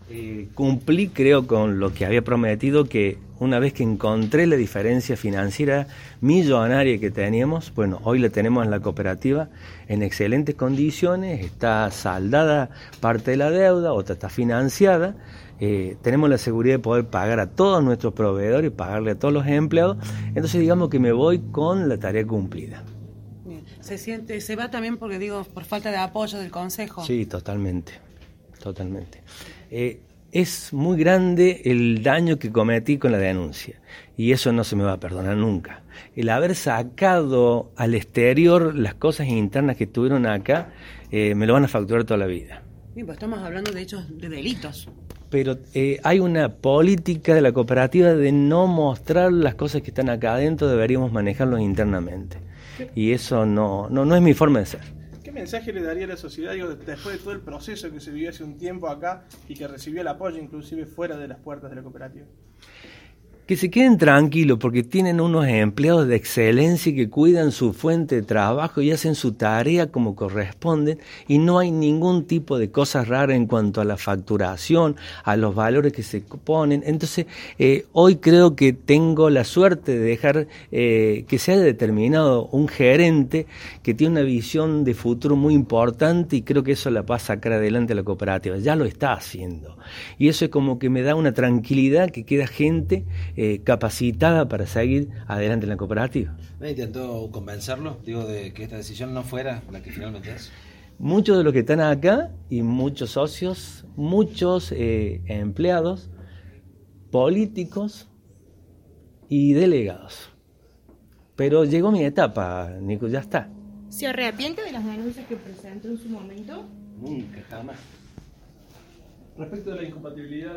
Cumplí, creo, con lo que había prometido, que una vez que encontré la diferencia financiera millonaria que teníamos, bueno, hoy la tenemos en la cooperativa en excelentes condiciones, está saldada parte de la deuda, otra está financiada, tenemos la seguridad de poder pagar a todos nuestros proveedores y pagarle a todos los empleados, entonces digamos que me voy con la tarea cumplida. Bien. Se va también porque por falta de apoyo del Consejo. Sí, totalmente. Es muy grande el daño que cometí con la denuncia y eso no se me va a perdonar nunca. El haber sacado al exterior las cosas internas que estuvieron acá, me lo van a facturar toda la vida. Bien, pues estamos hablando de hechos de delitos. Pero hay una política de la cooperativa de no mostrar las cosas que están acá adentro, deberíamos manejarlos internamente. Y eso no es mi forma de ser. ¿Qué mensaje le daría a la sociedad, después de todo el proceso que se vivió hace un tiempo acá y que recibió el apoyo inclusive fuera de las puertas de la cooperativa? Que se queden tranquilos porque tienen unos empleados de excelencia que cuidan su fuente de trabajo y hacen su tarea como corresponden y no hay ningún tipo de cosas raras en cuanto a la facturación, a los valores que se ponen. Entonces, hoy creo que tengo la suerte de dejar que se haya determinado un gerente que tiene una visión de futuro muy importante y creo que eso la va a sacar adelante a la cooperativa. Ya lo está haciendo. Y eso es como que me da una tranquilidad que queda gente capacitada para seguir adelante en la cooperativa. ¿Me intentó convencerlo, de que esta decisión no fuera la que finalmente es? Muchos de los que están acá y muchos socios, muchos empleados, políticos y delegados. Pero llegó mi etapa, Nico, ya está. ¿Se arrepiente de las denuncias que presentó en su momento? Nunca, jamás. Respecto de la incompatibilidad